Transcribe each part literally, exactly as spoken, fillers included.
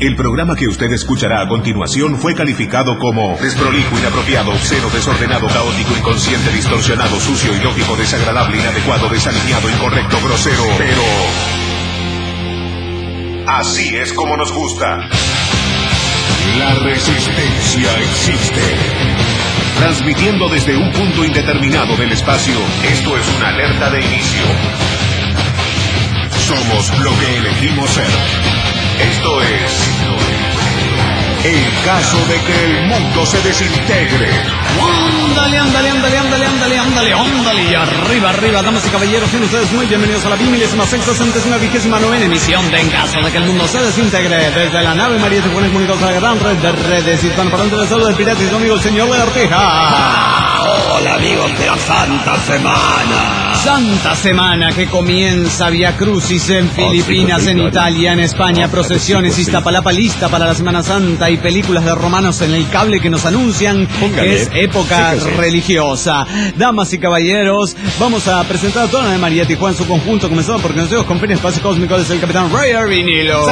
El programa que usted escuchará a continuación fue calificado como desprolijo, inapropiado, obsceno, desordenado, caótico, inconsciente, distorsionado, sucio, ilógico, desagradable, inadecuado, desalineado, incorrecto, grosero. Pero así es como nos gusta. La resistencia existe. Transmitiendo desde un punto indeterminado del espacio, esto es una alerta de inicio. Somos lo que elegimos ser. Esto es el caso de que el mundo se desintegre. Ándale, ándale, ándale, ándale, ándale, ándale, ándale. Y arriba, arriba, damas y caballeros, sean ustedes muy bienvenidos a la milésima sexta centésima vigésima novena emisión de En caso de que el mundo se desintegre. Desde la nave María Tijuana comunicados a la gran red de redes hispanoparlantes del saludo del pirata y su amigo el señor de Ortega. Hola amigos de la Santa Semana. Santa Semana que comienza Via Crucis en Filipinas, oh, sí, en claro. Italia, en España, oh, procesiones, sí, sí. Iztapalapa lista para la Semana Santa y películas de romanos en el cable que nos anuncian Póngale. que es época sí, sí. religiosa. Damas y caballeros, vamos a presentar a toda la de María Tijuana en su conjunto, comenzando por conocidos con Pene Espacio Cósmico desde el Capitán Ray Arvinilo.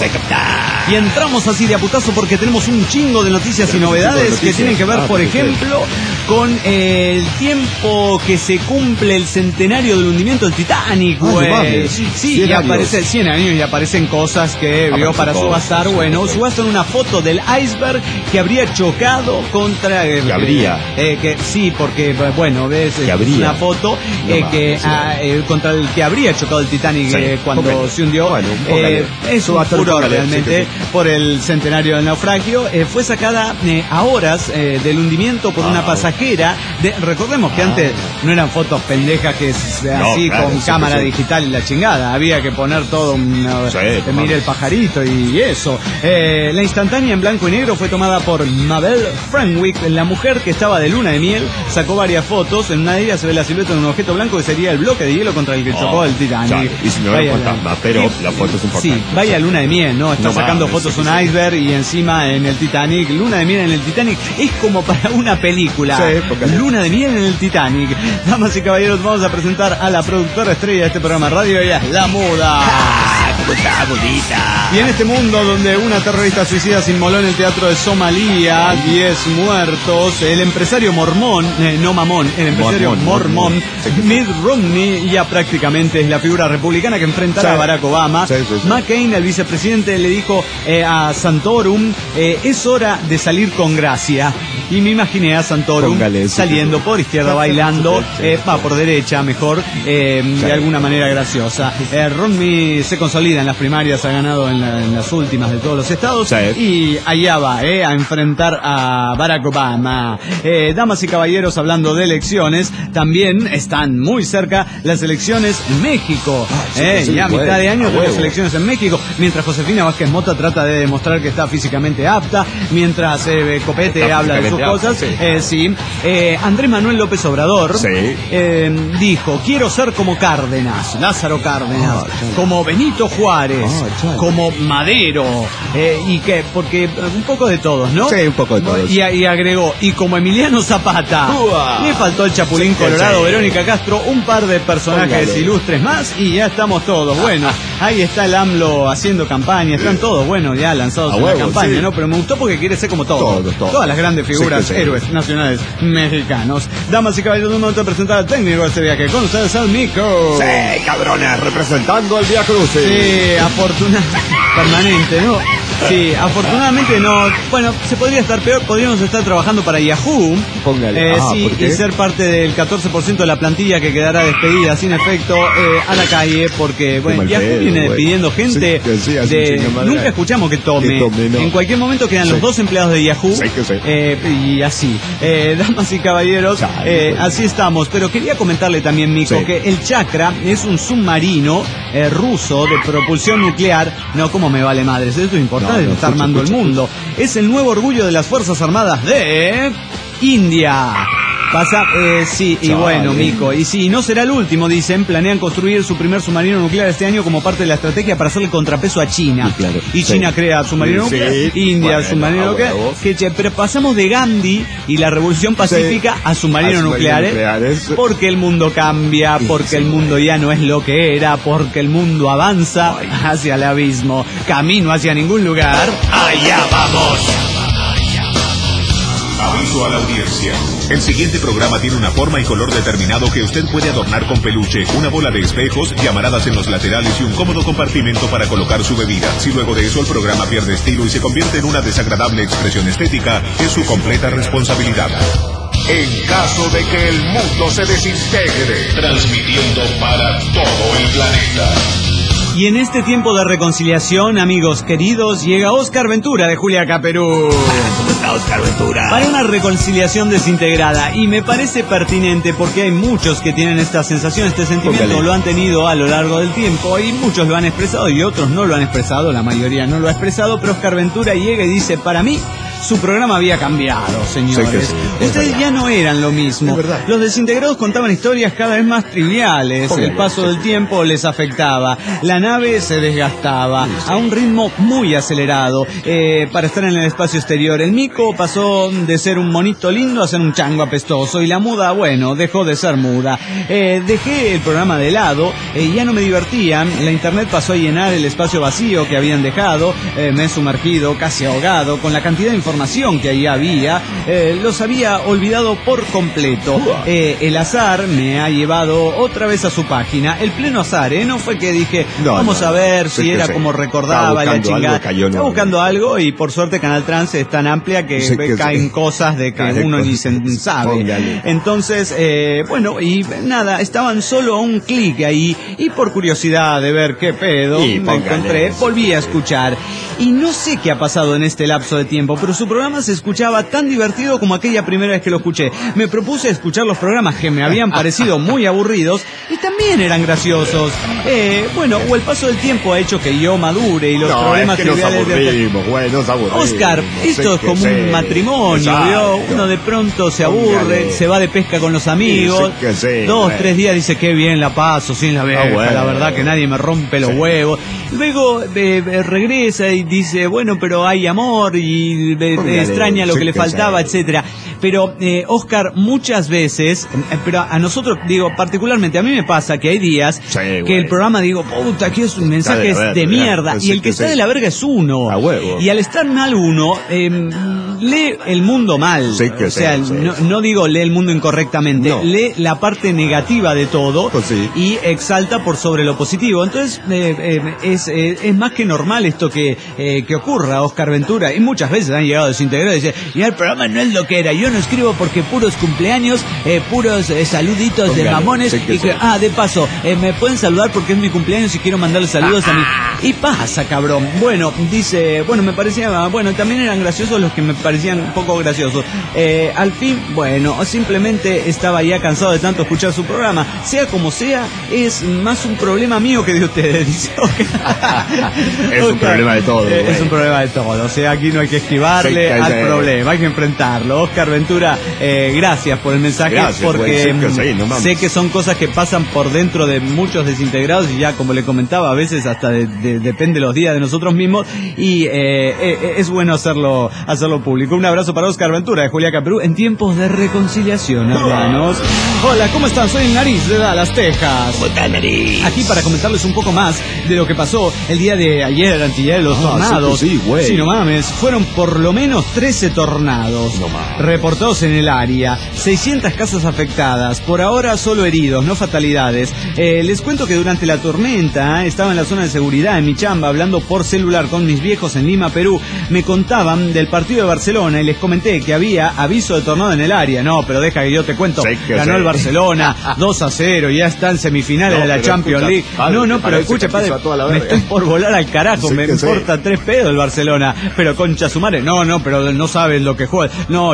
Y entramos así de a putazo porque tenemos un chingo de noticias y novedades noticias. que tienen que ver, ah, por ejemplo, con el tiempo que se cumple el centenario del hundimiento del Titanic, güey. Ah, sí, y aparece cien años y aparecen cosas que vio para subastar. Bueno, subastan una foto del iceberg que habría chocado contra... Eh, que habría. Eh, que, sí, porque, bueno, ves que habría. una foto eh, no, que, sí. ah, eh, contra el que habría chocado el Titanic sí. eh, cuando okay. se hundió. Bueno, eh, es un furor realmente sí, sí. por el centenario del naufragio. Eh, fue sacada eh, a horas eh, del hundimiento por ah, una pasajera. De, recordemos que ah. antes no eran fotos pendejas que así no, claro, con sí, cámara sí. digital y la chingada. Había que poner todo un... Sí, eh, mire el pajarito y eso. Eh, la instantánea en blanco y negro fue tomada por Mabel Frenwick, la mujer que estaba de luna de miel. Sacó varias fotos. En una de ellas se ve la silueta de un objeto blanco que sería el bloque de hielo contra el que oh, chocó el Titanic. Claro. Y si no era un fantasma, pero sí, la foto es importante. Sí, vaya luna de miel, ¿no? Está no, sacando mames, fotos sí, un sí. iceberg y encima en el Titanic. Luna de miel en el Titanic es como para una película. Sí, porque... Luna de miel en el Titanic. Damas y caballeros, vamos a presentar a la productora estrella de este programa radio. Ella es La Muda. Ah, ¿cómo está, bonita? Y en este mundo donde una terrorista suicida se inmoló en el teatro de Somalia, diez muertos, el empresario mormón, eh, no mamón, el empresario mormón, mormón Mitt Romney ya prácticamente es la figura republicana que enfrentará sí. a Barack Obama. Sí, sí, sí. McCain, el vicepresidente, le dijo eh, a Santorum, eh, es hora de salir con gracia. Y me imaginé a Santorum Póngale, saliendo sí, sí. por izquierda, bailando, eh, va por derecha mejor, eh, sí. de alguna manera graciosa. Eh, Romney se consolida en las primarias, ha ganado en, la, en las últimas de todos los estados sí. y allá va eh, a enfrentar a Barack Obama. Eh, damas y caballeros, hablando de elecciones, también están muy cerca las elecciones en México. Ah, sí, eh, sí, ya a mitad de año tenemos elecciones en México, mientras Josefina Vázquez Mota trata de demostrar que está físicamente apta, mientras eh, Copete está habla de sus cosas. Sí, eh, sí. Eh, Andrés Manuel López Obrador sí. eh, dijo, quiero ser como Cárdenas, Lázaro Cárdenas, oh, como Benito Juárez, oh, como Madero, eh, y que, porque un poco de todos, ¿no? Sí, un poco de todos. Y, y agregó, y como Emiliano Zapata. Uah. Le faltó el Chapulín sí, Colorado, sí. Verónica Castro, un par de personajes Póngale. ilustres más y ya estamos todos. Bueno, ahí está el AMLO haciendo campaña, están todos, bueno, ya lanzados a en huevo, la campaña, sí. ¿no? Pero me gustó porque quiere ser como todos. Todo, todo. Todas las grandes figuras, sí, sí. héroes nacionales mexicanos. Damas y caballeros, un momento de presentar al técnico de este viaje. Con ustedes el Mico. Sí, cabrones, representando el Via Crucis. Sí, afortunadamente. Permanente, ¿no? Sí, afortunadamente no. Bueno, se podría estar peor. Podríamos estar trabajando para Yahoo. Póngale. Eh, ah, sí, y ser parte del catorce por ciento de la plantilla que quedará despedida sin efecto eh, a la calle. Porque, bueno, Yahoo pedo, viene güey. despidiendo gente. Sí, sí, de... Nunca escuchamos que tome. Que tome no. En cualquier momento quedan sí. los dos empleados de Yahoo. Sí, que sí. Eh, y así. Eh, damas y caballeros, eh, así estamos. Pero quería comentarle también, Mico, sí. que el Chakra es un submarino eh, ruso de propulsión nuclear. No, como me vale madres. Esto es importante. No, no, está armando el mundo. Es el nuevo orgullo de las Fuerzas Armadas de India. Pasa, eh, sí, y Chale. bueno, Mico, y sí, no será el último, dicen, planean construir su primer submarino nuclear este año como parte de la estrategia para hacerle contrapeso a China. Y claro, y sí. China crea submarino Sí, nuclear, sí. India Bueno, submarino ah, nuclear, bueno. que, che, pero pasamos de Gandhi y la revolución pacífica Sí. a submarinos A submarinos nucleares, nucleares. porque el mundo cambia, porque el mundo ya no es lo que era, porque el mundo avanza Ay. hacia el abismo, camino hacia ningún lugar. ¡Allá vamos! Aviso a la audiencia. El siguiente programa tiene una forma y color determinado que usted puede adornar con peluche, una bola de espejos, llamaradas en los laterales y un cómodo compartimento para colocar su bebida. Si luego de eso el programa pierde estilo y se convierte en una desagradable expresión estética, es su completa responsabilidad. En caso de que el mundo se desintegre, transmitiendo para todo el planeta. Y en este tiempo de reconciliación, amigos queridos, llega Oscar Ventura de Julia Caperú. ¿Cómo está Oscar Ventura? Para una reconciliación desintegrada, y me parece pertinente porque hay muchos que tienen esta sensación, este sentimiento, Póngale. lo han tenido a lo largo del tiempo y muchos lo han expresado y otros no lo han expresado, la mayoría no lo ha expresado, pero Oscar Ventura llega y dice, para mí, su programa había cambiado, señores. Sí que sí, es Ustedes verdad. ya no eran lo mismo. Es verdad. Los desintegrados contaban historias cada vez más triviales, Póngale. el paso del tiempo les afectaba, la nave se desgastaba a un ritmo muy acelerado eh, para estar en el espacio exterior. El mico pasó de ser un monito lindo a ser un chango apestoso y la muda, bueno, dejó de ser muda. Eh, dejé el programa de lado, eh, ya no me divertían, la internet pasó a llenar el espacio vacío que habían dejado, eh, me he sumergido, casi ahogado, con la cantidad de información que ahí había, eh, los había olvidado por completo. Eh, el azar me ha llevado otra vez a su página, el pleno azar, ¿eh? No fue que dije, No, vamos no, a ver sí si que era sí. como recordaba Estaba y la buscando chingada. algo, cayó en Estaba algo. buscando algo y por suerte Canal Trans es tan amplia que, Sí que caen sí. cosas de que Caen uno ni cosas. se sabe. Póngale. Entonces, eh, bueno, y nada, estaban solo a un clic ahí y por curiosidad de ver qué pedo Y me póngale. encontré, volví a escuchar. Y no sé qué ha pasado en este lapso de tiempo, pero su programa se escuchaba tan divertido como aquella primera vez que lo escuché. Me propuse escuchar los programas que me habían parecido muy aburridos y también eran graciosos. Eh, bueno, o el paso del tiempo ha hecho que yo madure y los no, problemas es que nos triviales de... aburrimos, güey, nos aburrimos. Oscar, esto Sí es que como un sí. matrimonio, Exacto. ¿vio? Uno de pronto se aburre, Póngale. se va de pesca con los amigos, Sí, que sí, dos, güey. tres días dice que bien la paso sin la vieja, bueno. la verdad que nadie me rompe los Sí. huevos. Luego eh, eh, regresa y dice, bueno, pero hay amor y eh, Póngale, extraña lo sí que le que faltaba, sí. etcétera. Pero, eh, Oscar, muchas veces, eh, pero a nosotros, digo, particularmente a mí me pasa que hay días Sí, que güey. el programa digo, puta, que es un mensaje Está de la de verga, mierda, sí y el que que está sí. de la verga es uno. A huevo. Y al estar mal uno, eh, lee el mundo mal. Sí que o sea, sí, sí, no, sí. no digo lee el mundo incorrectamente, No. lee la parte negativa de todo Pues sí. y exalta por sobre lo positivo. Entonces, eh, eh, es, eh, es más que normal esto que, eh, que ocurra, Oscar Ventura. Y muchas veces han llegado desintegrados y dicen, ya el programa no es lo que era, yo no escribo porque puros cumpleaños, eh, puros eh, saluditos de Póngale, mamones. sí que Y que, sí. ah, de paso, eh, me pueden saludar porque es mi cumpleaños y quiero mandarle saludos a mí. Y pasa, cabrón. Bueno, dice, bueno, me parecía, bueno, también eran graciosos los que me parecían un poco graciosos. Eh, al fin, bueno, simplemente estaba ya cansado de tanto escuchar su programa. Sea como sea, es más un problema mío que de ustedes, dice Oscar. Es un Oscar, problema de todos, eh, güey. es un problema de todo. O sea, aquí no hay que esquivarle Sí, que al sí. problema, hay que enfrentarlo. Oscar Ventura, eh, gracias por el mensaje, Gracias, porque güey, sí que sí, mm, no mames. sé que son cosas que pasan por dentro de muchos desintegrados y ya, como le comentaba, a veces hasta de- de- depende los días de nosotros mismos y eh, eh, es bueno hacerlo hacerlo público. Un abrazo para Oscar Ventura de Julia Caperú en tiempos de reconciliación, hermanos. Hola, ¿cómo están? Soy Nariz de Dallas, Texas. ¿Cómo está, nariz? Aquí para comentarles un poco más de lo que pasó el día de ayer, antier, los Ah, tornados. sí que sí, güey. Sí, no mames. Fueron por lo menos trece tornados No mames. reportados en el área. seiscientas casas afectadas. Por ahora solo heridos, no fatalidades. Eh, les cuento que durante la tormenta eh, estaba en la zona de seguridad en mi chamba hablando por celular con mis viejos en Lima, Perú. Me contaban del partido de Barcelona y les comenté que había aviso de tornado en el área. No, pero deja que yo te cuento. Sí que Ganó sí. el Barcelona dos a cero, ya está en semifinales No, de la pero Champions escucha, League. padre, no, no, que pero parece escucha, que padre, quiso a toda la me verga. estoy por volar al carajo, Sí me que sí. importa tres pedos el Barcelona, pero concha su madre, no, no, pero no sabes lo que juega. No, y hubo-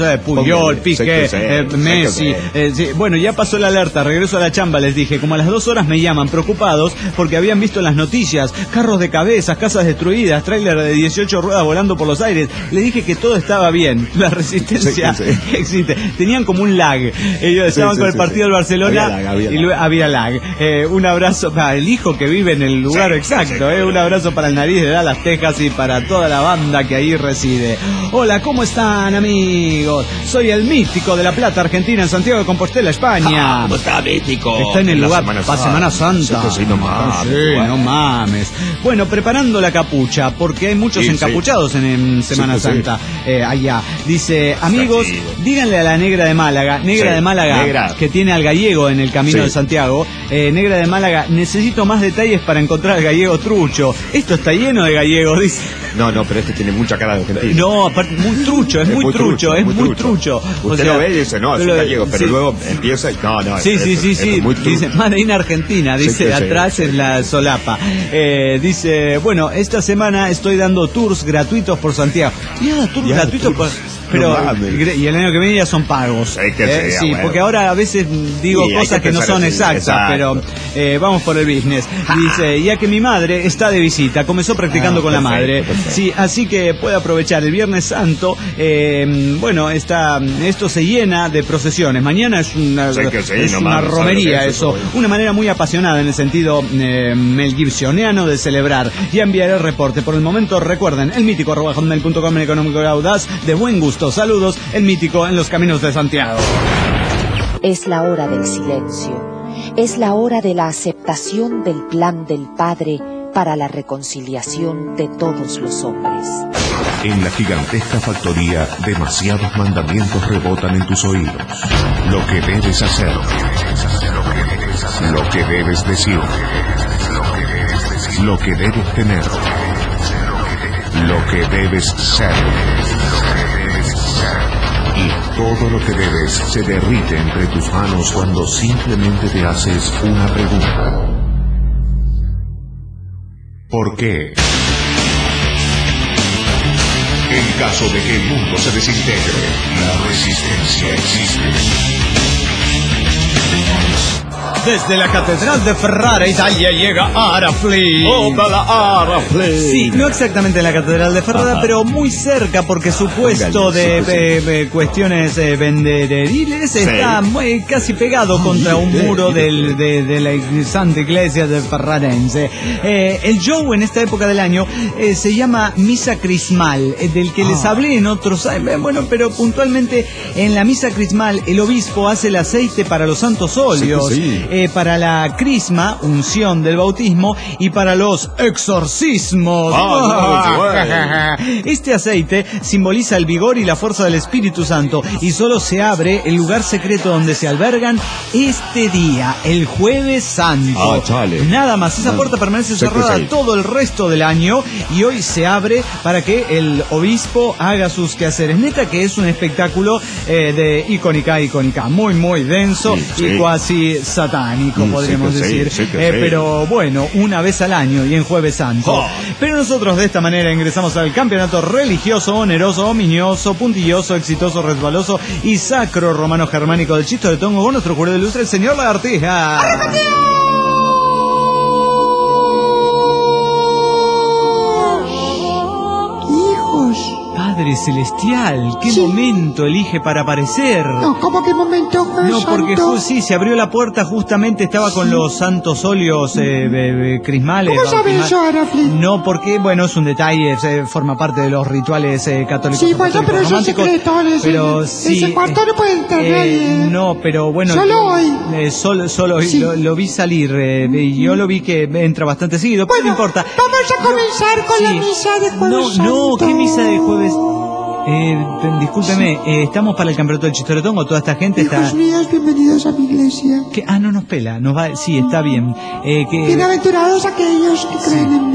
eh, Puyol, Piqué, sé, eh, sé, Messi. sé Eh, sí. Bueno, ya pasó la alerta, regreso a la chamba, les dije. Como a las dos horas me llaman preocupados porque habían visto en las noticias carros de cabezas, casas destruidas, tráiler de dieciocho ruedas volando por los aires. Le dije que todo estaba bien, la resistencia sí, sí. existe. Tenían como un lag. Ellos estaban sí, con sí, el partido sí. del Barcelona Había lag, había y lag. luego había lag. Eh, un abrazo para el hijo que vive en el lugar Sí, exacto. sí, sí, eh, un abrazo para el nariz de Dallas, Texas y para toda la banda que ahí reside. Hola, ¿cómo están, amigos? Soy el místico de La Plata, Argentina, en Santiago de Compostela, España. ¿Cómo está, mítico? Está en el La lugar Semana para Santa. Semana Santa. Sí, sí, no mames, Sí, igual. no mames. Bueno, preparando la capucha, porque hay muchos Sí, encapuchados en, en Semana Sí, pues, Santa eh, allá. Dice, amigos, Sí. díganle a la negra de Málaga, negra Sí, de Málaga, negra. que tiene al gallego en el camino Sí. de Santiago, eh, negra de Málaga, necesito más detalles para encontrar al gallego trucho. Esto está lleno de gallegos, dice. No, no, pero este tiene mucha cara de argentino. No, aparte, muy trucho, es, muy trucho, es muy trucho. O Usted sea, lo ve y dice, no, es un lo- gallego, pero sí. luego empieza y no, no. Sí, es, sí, es- sí, es sí. muy trucho. Dice, Made in Argentina, dice Sí, sí, sí. atrás en la solapa. Eh, dice, bueno, esta semana estoy dando tours gratuitos por Santiago. Ya, tours Ya, gratuitos tours. por... Pero, No mames. y el año que viene ya son pagos. Es que Eh, sea, sí, bueno. porque ahora a veces digo Sí, hay cosas que que, no pensar son así, exactas, exacto. pero eh, vamos por el business. Dice, ya que mi madre está de visita, comenzó practicando Ah, con la perfecto, madre. perfecto. Sí, así que puede aprovechar el Viernes Santo. Eh, bueno, está, esto se llena de procesiones. Mañana es una, Sí, que sí, es no una mames, ¿sabe romería lo que es eso. eso? Una manera muy apasionada en el sentido eh, Mel Gibsoniano de celebrar. Ya enviaré el reporte. Por el momento, recuerden, el mítico arroba hotmail punto com, el económico de audaz, de buen gusto. Saludos, el mítico en los caminos de Santiago. Es la hora del silencio. Es la hora de la aceptación del plan del Padre para la reconciliación de todos los hombres. En la gigantesca factoría, demasiados mandamientos rebotan en tus oídos. Lo que debes hacer, lo que debes decir, lo que debes tener, lo que debes ser. Y todo lo que debes se derrite entre tus manos cuando simplemente te haces una pregunta. ¿Por qué? En caso de que el mundo se desintegre, la resistencia existe. Desde la Catedral de Ferrara, Italia, llega Arafli. ¡Oh, la Arafli! Sí, no exactamente en la Catedral de Ferrara, Ajá. pero muy cerca porque su puesto de Sí, sí, sí. eh, eh, cuestiones eh, venderiles está muy, casi pegado contra un bien, muro bien. del, de, de la Santa Iglesia de Ferrarense. Eh, el show en esta época del año eh, se llama Misa Crismal, eh, del que les Ah. hablé en otros... eh, bueno, pero puntualmente en la Misa Crismal el obispo hace el aceite para los santos óleos. Sí, sí. Eh, para la crisma, unción del bautismo, y para los exorcismos. Ah, no, Este aceite simboliza el vigor y la fuerza del Espíritu Santo y solo se abre el lugar secreto donde se albergan este día, el Jueves Santo. Ah, chale. Nada más, esa No, puerta permanece sé que cerrada sí. todo el resto del año y hoy se abre para que el obispo haga sus quehaceres. Neta que es un espectáculo eh, de icónica, icónica, muy, muy denso Sí, sí. y cuasi satánico, Mm, podríamos sí que sí, decir. sí que Eh, sí. pero bueno, una vez al año y en Jueves Santo. Oh. Pero nosotros de esta manera ingresamos al campeonato religioso, oneroso, ominioso, puntilloso, exitoso, resbaloso y sacro romano germánico del Chisto de Tongo con nuestro jurado ilustre, el señor Lagartija. Hijos. Padre Celestial, ¿qué Sí. momento elige para aparecer? No, ¿cómo que momento, Jueves No, porque Santo? ju- sí, se abrió la puerta, justamente estaba con los santos óleos eh, eh, crismales. ¿Cómo sabe bautismales. eso, Arafli? No, porque, bueno, es un detalle, eh, forma parte de los rituales eh, católicos. Sí, bueno, apostólicos, pero eso es románticos, secreto, ese- pero ese sí, cuarto eh, no puede entrar eh, nadie. No, pero bueno. Solo yo- hoy. eh, solo solo hoy Sí. lo, lo vi salir, eh, y yo lo vi que entra bastante seguido, pero Bueno, no importa. vamos a comenzar con la Sí. misa de Jueves No, Santo. no, ¿qué misa de Jueves? Eh, discúlpeme, eh, ¿estamos para el campeonato del Chistoretongo? Toda esta gente está... Hijos míos, bienvenidos a mi iglesia. ¿Qué? Ah, no nos pela, nos va, sí, está bien. Eh, que, Bienaventurados aquellos que creen en mí.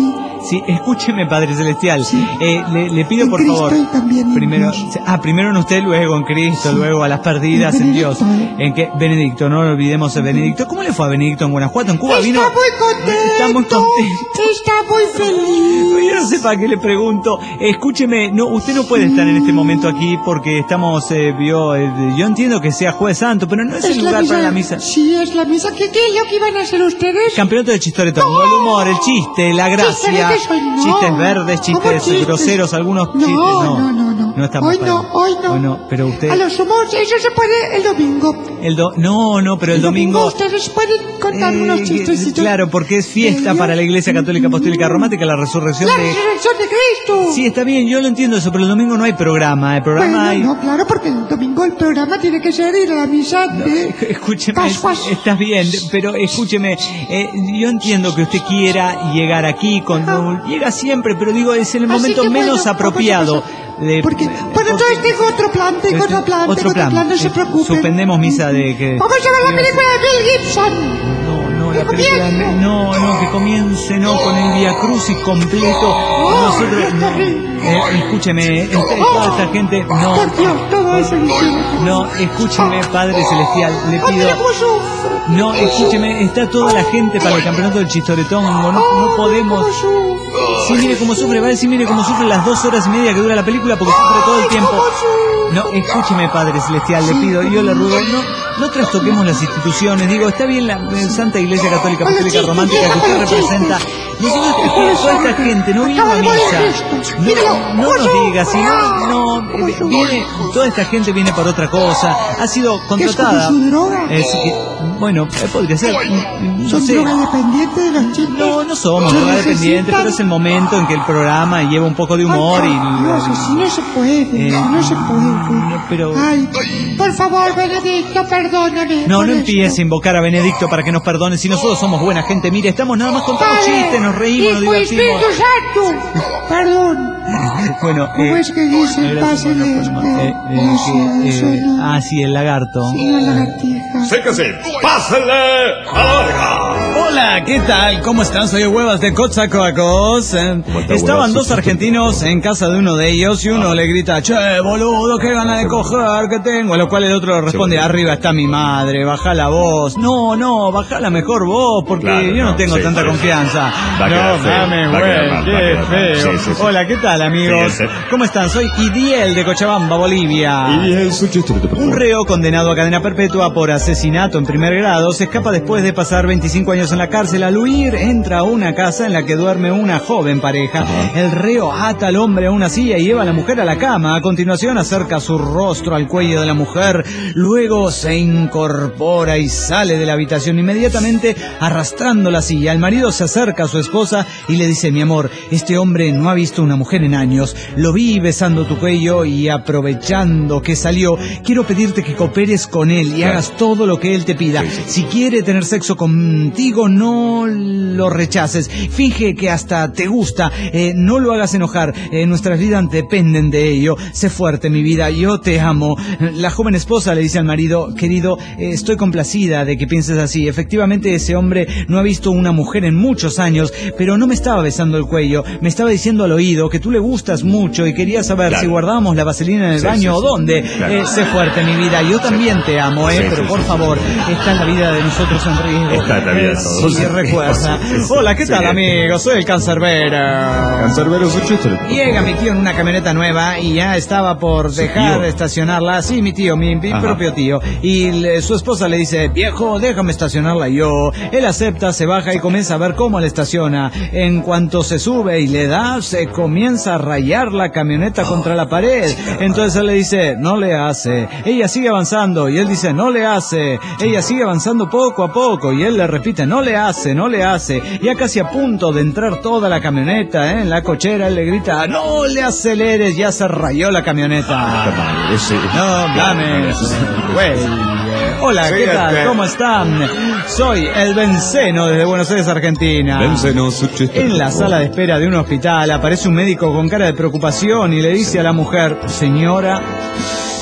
Sí, escúcheme, Padre Celestial. Sí. Eh, le, le pido En por Cristo favor. y también en Primero, Dios. ah, primero en usted, luego en Cristo, Sí. luego a las perdidas En en Dios. Benedicto, ¿eh? En que Benedicto, no lo olvidemos de Benedicto. ¿Cómo le fue a Benedicto en Guanajuato? En Cuba Está vino. muy contento. Está muy contento. Está muy feliz. Yo no sé para qué le pregunto. Escúcheme, no, usted no puede estar en este momento aquí porque estamos, eh, vio, eh, yo entiendo que sea Jueves Santo, pero no es, el lugar para la misa. Sí, es la misa. ¿Qué, qué es lo que iban a hacer ustedes? Campeonato de chistoretón, el humor, el chiste, la gracia, Chistes verdes hoy no. chistes verdes, ¿Cómo chistes chistes? groseros, algunos No, chistes. no, no, no. No estamos Hoy para- no, hoy no. Hoy no, pero usted. A los humos, eso se puede el domingo. El do... No, no, pero el, El domingo domingo. ustedes pueden contar Eh, unos chistes. claro, porque es fiesta ¿Serio? para la Iglesia Católica Apostólica Romántica, la resurrección La de. resurrección de Cristo. Sí, está bien, yo lo entiendo eso, pero el domingo no hay programa. El programa Bueno, hay. no, claro, porque el domingo el programa tiene que ser ir a la misa de Escúcheme, Pascuas. está bien, pero escúcheme, eh, yo entiendo que usted quiera llegar aquí, cuando llega siempre, pero digo, es en el Así momento que menos bueno, apropiado. De, Porque, de- bueno, porque- entonces tengo otro plan, tengo Este, otro plan, otro tengo plan. otro plan, no se Eh, preocupen. suspendemos misa de que. Vamos a ver la película de Bill Gibson. No, no, Que la película, comience. no, no, que comience, no, con el Via Crucis completo. Nosotros, no, eh, escúcheme, este- toda esta gente, no, Por Dios, todo eso lo hicieron. no, escúcheme, Padre Celestial, le Oh, mira pido. cómo sufre. No, escúcheme, está toda la gente para el campeonato del chistoretón, no, no podemos. ¿Cómo sufre? Sí, mire cómo sufre, va a decir, mire cómo sufre las dos horas y media que dura la película porque sufre todo el tiempo. ¿Cómo sufre? No, escúcheme, Padre Celestial, le pido, yo le ruego, no, no trastoquemos las instituciones, digo, está bien la eh, Santa Iglesia Católica Con los Apostólica chistes, Romántica que llega usted con los representa. chistes. Nosotros, es que toda esta gente no vino Acaba a de morir misa. Cristo. No, Míralo, no ¿cómo nos sufre? diga, si no, no, ¿Cómo eh, sufre? viene, toda esta gente viene por otra cosa, ha sido ¿Qué es como contratada. su droga? Es que, bueno, eh, podría ser, mm, no ¿Son sé. drogadependientes de los chistes? No, no somos ¿Lo dependientes, necesitan? pero es el momento en que el programa lleva un poco de humor Ay, y. por Dios, así no se puede, Eh, no se puede. no, pero- Ay, por favor, Benedicto, perdóname. No, por no esto. empiece a invocar a Benedicto para que nos perdone. Si nosotros somos buena gente, mire, estamos nada más contando Padre, chistes, nos reímos, nos Hijo y divertimos. Espíritu Santo, perdón. Bueno, ¿Cómo eh, es que dice el era pase como- de como- este? eh, eh, No sé, que, eso eh, no. ah, sí, el lagarto. Una lagartija. Séquese. ¡Pásenle a la larga! Hola, ¿qué tal? ¿Cómo están? Soy Huevas de Coatzacoalcos. Eh, está, Estaban Huevas? dos argentinos en casa de uno de ellos y uno le grita, che, boludo, qué gana de coger que tengo. A lo cual el otro le responde, boludo. arriba está mi madre, baja la voz. No, no, baja la mejor voz porque Claro, yo no, no, tengo sí, tanta sí. confianza. Va a quedar No, feo, dame, va a quedar güey, mal, va a qué quedar mal. feo. Sí, sí, sí. Hola, ¿qué tal, amigos? Fíjense. ¿Cómo están? Soy Idiel de Cochabamba, Bolivia. Y el su chistoreto, por Un favor. reo condenado a cadena perpetua por asesinato en primer grado se escapa después de pasar veinticinco años en la cárcel. Al huir, entra a una casa en la que duerme una joven pareja. El reo ata al hombre a una silla y lleva a la mujer a la cama. A continuación acerca su rostro al cuello de la mujer. Luego se incorpora y sale de la habitación inmediatamente arrastrando la silla. El marido se acerca a su esposa y le dice, mi amor, este hombre no ha visto una mujer en años. Lo vi besando tu cuello y aprovechando que salió, quiero pedirte que cooperes con él y hagas todo lo que él te pida. Si quiere tener sexo contigo, no lo rechaces. Finge que hasta te gusta. Eh, no lo hagas enojar. Eh, nuestras vidas dependen de ello. Sé fuerte, mi vida. Yo te amo. La joven esposa le dice al marido, querido, eh, estoy complacida de que pienses así. Efectivamente, ese hombre no ha visto una mujer en muchos años, pero no me estaba besando el cuello. Me estaba diciendo al oído que tú le gustas mucho y quería saber Claro. si guardábamos la vaselina en el Sí, baño sí, o sí. dónde. Claro. Eh, sé fuerte, mi vida. Yo también te amo, eh, Sí, pero sí, por sí, favor, sí. está la vida de nosotros en riesgo. Está en la vida de Eh, todos. Sí, recuerda. Sí, sí, Hola, ¿qué sí. tal, amigos? Soy el Cancerbero. Cancerbero, su chistoreto. Llega mi tío en una camioneta nueva y ya estaba por ¿Su dejar tío? de estacionarla. Sí, mi tío, mi, mi Ajá. propio tío. Y le- su esposa le dice, viejo, déjame estacionarla yo. Él acepta, se baja y comienza a ver cómo la estaciona. En cuanto se sube y le da, se comienza a rayar la camioneta contra la pared. Entonces él le dice, no le hace. Ella sigue avanzando y él dice, no le hace. Ella sigue avanzando poco a poco y él le repite, no le hace, no le hace. Ya casi a punto de entrar toda la camioneta, ¿eh? En la cochera él le grita, no le aceleres, ya se rayó la camioneta. Está mal, ese- No, dame. Güey. Hola, ¿qué Fíjate. tal? ¿Cómo están? Soy el Benceno desde Buenos Aires, Argentina. Vénsenos, su chistoreto, En la por sala favor. de espera de un hospital aparece un médico con cara de preocupación y le dice a la mujer, señora,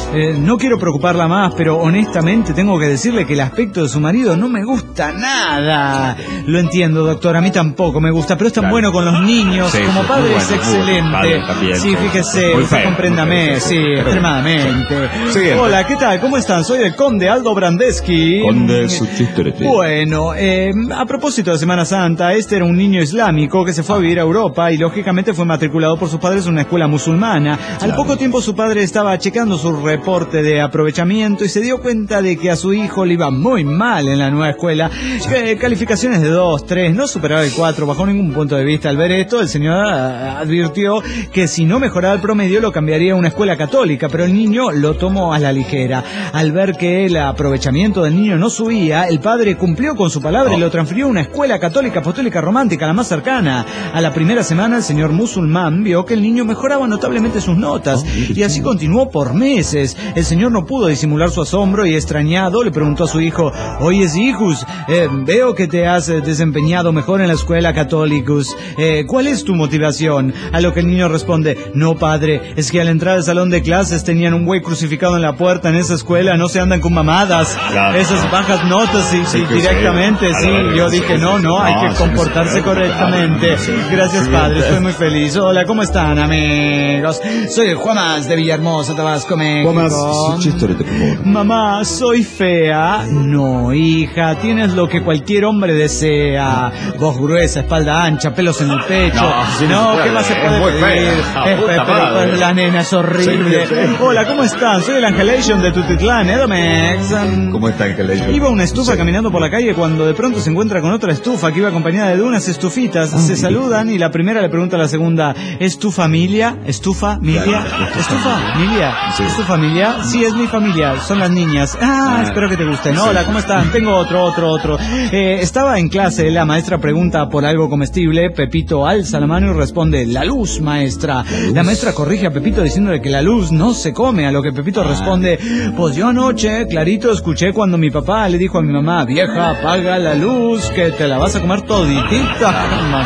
Eh, no quiero preocuparla más, pero honestamente tengo que decirle que el aspecto de su marido no me gusta nada. Lo entiendo, doctor, a mí tampoco me gusta, pero es tan Claro. bueno con los niños. Sí, Como sí, padre muy es bueno, muy bueno. excelente. Padre también, sí, sí. fíjese, Muy usted feo, compréndame, muy feo, sí, sí, sí. extremadamente. Siguiente. Hola, ¿qué tal? ¿Cómo están? Soy el conde Aldo Brandeski. Conde Suchisterete. Bueno, eh, a propósito de Semana Santa, este era un niño islámico que se fue a vivir a Europa y lógicamente fue matriculado por sus padres en una escuela musulmana. Al poco tiempo su padre estaba checando su reporte de aprovechamiento y se dio cuenta de que a su hijo le iba muy mal en la nueva escuela. Eh, calificaciones de dos, tres, no superaba el cuatro bajo ningún punto de vista. Al ver esto, el señor ah, advirtió que si no mejoraba el promedio lo cambiaría a una escuela católica, pero el niño lo tomó a la ligera. Al ver que el aprovechamiento del niño no subía, el padre cumplió con su palabra y lo transfirió a una escuela católica apostólica romántica, la más cercana. A la primera semana el señor musulmán vio que el niño mejoraba notablemente sus notas y así continuó por meses. El señor no pudo disimular su asombro y extrañado le preguntó a su hijo: oyes, hijos, eh, veo que te has eh, desempeñado mejor en la escuela católicos. Eh, ¿Cuál es tu motivación? A lo que el niño responde: no, padre, es que al entrar al salón de clases tenían un güey crucificado en la puerta. En esa escuela no se andan con mamadas. Claro. Esas bajas notas, sí, sí, Sí, que directamente, sí. sí. Claro, Yo sí, dije, sí, no, sí, no, sí. hay No, que sí, comportarse sí, correctamente. sí, sí. Gracias, Sí, padre, sí. estoy muy feliz. Hola, ¿cómo están, amigos? Soy el Juamas de Villahermosa, Tabasco, México. Juamas Suchisterete, por favor. Mamá, ¿soy fea? No, hija, tienes lo que cualquier hombre desea. Voz gruesa, espalda ancha, pelos en el pecho. No, sí, No, sí, ¿qué más se es puede muy pedir? fea. Eh, Puta pero, madre. pero la nena es horrible. Sí, sí. Hola, ¿cómo están? Soy el Angelation de Tutitlán, Edomex. ¿Cómo está, Angelation? Iba una estufa Sí. caminando por la calle cuando de pronto se encuentra con otra estufa que iba acompañada de unas estufitas. Se saludan y la primera le pregunta a la segunda: ¿es tu familia? ¿Es tu familia? Claro, ¿Es tu familia? Sí. ¿Es tu familia? Sí, es mi familia, son las niñas. Ah, Ah. espero que te gusten. Sí. Hola, ¿cómo están? Tengo otro, otro, otro. Eh, estaba en clase, la maestra pregunta por algo comestible. Pepito alza la mano y responde: la luz, maestra. La maestra corrige a Pepito diciéndole que la luz no se come, a lo que Pepito responde: pues yo anoche, clarito, escuché cuando mi papá le dijo a mi mamá: vieja, apaga la luz, que te la vas a comer toditita.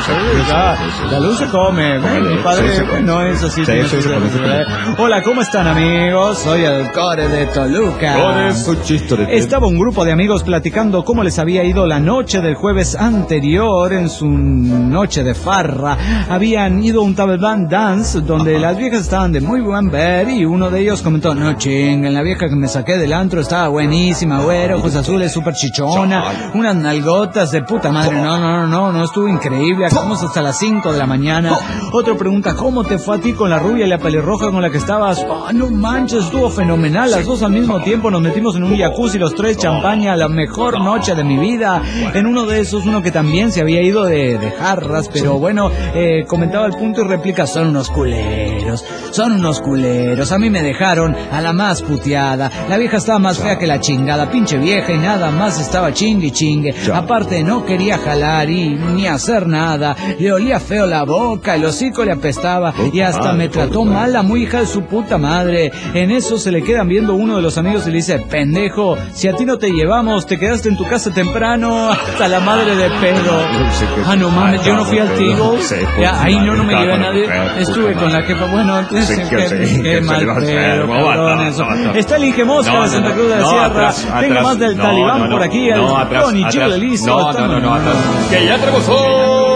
Mamá, la luz se come. Mi padre, Sí, se come. bueno, es así. Sí, tiene sí, que se ser. come, se come. Hola, ¿cómo están, amigos? Soy el Core de Toluca. Conde Suchisterete. Estaba un grupo de amigos platicando cómo les había ido la noche del jueves anterior en su noche de farra. Habían ido a un table dance donde las viejas estaban de muy buen ver y uno de ellos comentó: no chinguen, la vieja que me saqué del antro estaba buenísima, güero, ojos azules, súper chichona, unas nalgotas de puta madre. No, no, no, no, no, estuvo increíble, acabamos hasta las cinco de la mañana. Otro pregunta: ¿cómo te fue a ti con la rubia y la pelirroja con la que estabas? Ah, no manches, estuvo fenomenal, las dos al mismo tiempo nos metimos en un jacuzzi, los tres champaña, la mejor noche de mi vida. En uno de esos, uno que también se había ido de, de jarras, pero bueno, eh, comentaba el punto y réplica: son unos culeros, son unos culeros, a mí me dejaron a la más puteada, la vieja estaba más fea que la chingada, pinche vieja, y nada más estaba chingue y chingue, aparte no quería jalar y ni hacer nada, le olía feo la boca, el hocico le apestaba y hasta me trató mal la muy hija de su puta madre. En eso se le quedan viendo uno de los amigos y le dice: pendejo, si a ti no te llevamos, te quedaste en tu casa temprano hasta la madre de pedo. Ah, no mames, yo no fui al Tigo. Ya, ahí no, no me llevé a nadie. Estuve con la jefa. Bueno, es Sí, que, que sí, qué que mal se le va a hacer, pedo, no, cabrón, no, eso. no, no. Está el Inge Mosca No, de no, Santa no, Cruz de la no, Sierra. atrás, Tengo atrás. más del No, Talibán no, no. por aquí. El No, atrás, Tony atrás. Chile listo. No, no, Estamos- no, no, atrás. Que ya tenemos un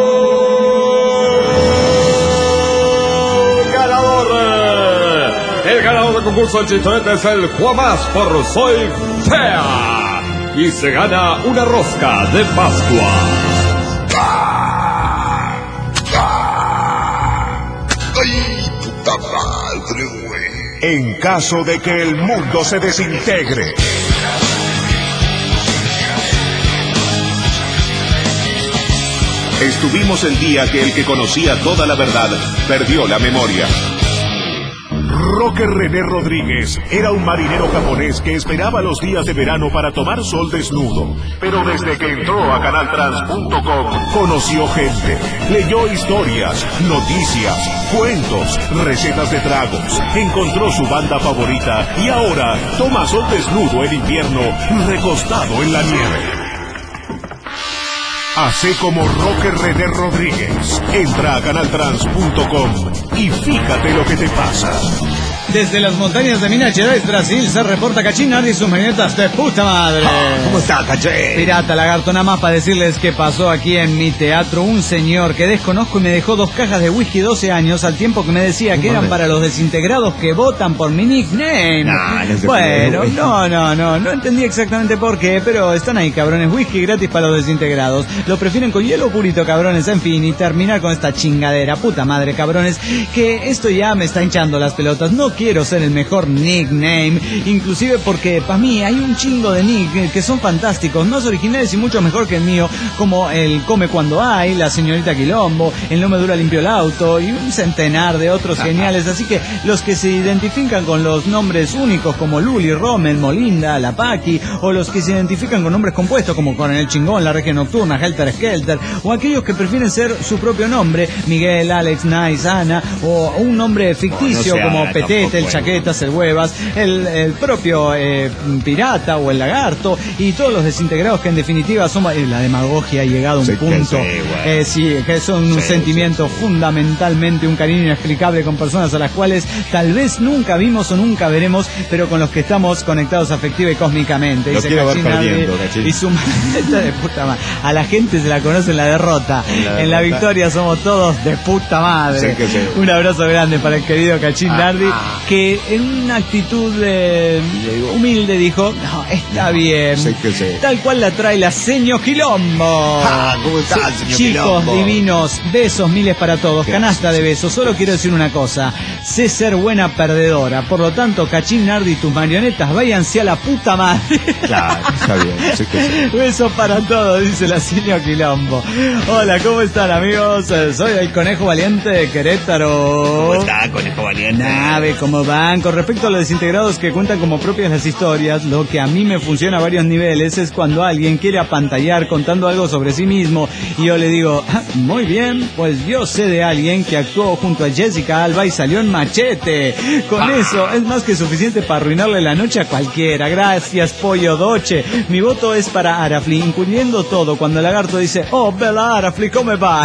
ganador. El ganador del concurso del Chistorete es el Juamas por Soy Fea. Y se gana una rosca de Pascua. ¡Ay, puta madre, güey! En caso de que el mundo se desintegre. Estuvimos el día que el que conocía toda la verdad perdió la memoria. Roque René Rodríguez era un marinero japonés que esperaba los días de verano para tomar sol desnudo. Pero desde que entró a canal trans punto com conoció gente, leyó historias, noticias, cuentos, recetas de tragos, encontró su banda favorita y ahora toma sol desnudo en invierno recostado en la nieve. Hace como Roque René Rodríguez. Entra a canal trans punto com y fíjate lo que te pasa. Desde las montañas de Minas Gerais, Brasil, se reporta Cachín Nardi y sus marionetas de puta madre. Oh, ¿Cómo está, Cachín? Pirata, lagarto, nada más para decirles que pasó aquí en mi teatro un señor que desconozco y me dejó dos cajas de whisky doce años al tiempo que me decía que eran para los desintegrados que votan por mi nickname. Nah, no se bueno, puede, no, no, no, no entendí exactamente por qué, pero están ahí, cabrones, whisky gratis para los desintegrados. Lo prefieren con hielo purito, cabrones, en fin, y terminar con esta chingadera. Puta madre, cabrones, que esto ya me está hinchando las pelotas. No quiero ser el mejor nickname, inclusive porque para mí hay un chingo de nick que son fantásticos, más originales y mucho mejor que el mío, como el Come Cuando Hay, la Señorita Quilombo, el No Me Dura Limpio el Auto y un centenar de otros geniales. Así que los que se identifican con los nombres únicos como Luli, Rommel, Molinda, La Paqui, o los que se identifican con nombres compuestos como Coronel Chingón, La Regia Nocturna, Helter Skelter, o aquellos que prefieren ser su propio nombre, Miguel, Alex, Nice, Ana, o un nombre ficticio no, no como Ana, Petete, el Chaquetas, el Huevas, el, el propio eh, Pirata o el Lagarto, y todos los desintegrados que en definitiva son... Eh, la demagogia ha llegado a un sí, punto, que sí, bueno. eh, sí, que son un sí, sentimiento sí, sí. fundamentalmente, un cariño inexplicable con personas a las cuales tal vez nunca vimos o nunca veremos, pero con los que estamos conectados afectiva y cósmicamente. Lo quiero ver perdiendo, y su maleta de puta madre. A la gente se la conoce en la derrota, en la, derrota. En la victoria somos todos de puta madre. Sí, sí. Un abrazo grande para el querido Cachín ah, Nardi, ah. que en una actitud eh, humilde dijo, no, está bien, sí, sí. tal cual la trae la señor Quilombo. Ah, ¿cómo estás, señor Chicos Quilombo? Divinos, besos miles para todos, ¿Qué canasta de besos. Solo quiero decir una cosa, sé ser buena perdedora, por lo tanto, Cachín Nardi y tus marionetas, váyanse a la puta madre. Claro, está bien. Sí que sí. Besos para todos, dice la señor Quilombo. Hola, ¿cómo están, amigos? Soy el Conejo Valiente de Querétaro. ¿Cómo está, Conejo Valiente? Nave, ¿cómo van? Con respecto a los desintegrados que cuentan como propias las historias, lo que a mí me funciona a varios niveles es cuando alguien quiere apantallar contando algo sobre sí mismo y yo le digo, ah, muy bien, pues yo sé de alguien que actuó junto a Jessica Alba y salió en Machete. Con ah. eso es más que suficiente para arruinarle la noche a cualquiera. Gracias, Pollo Doche. Mi voto es para Arafli, incluyendo todo. Cuando el Lagarto dice, oh, bella Arafli, ¿cómo va?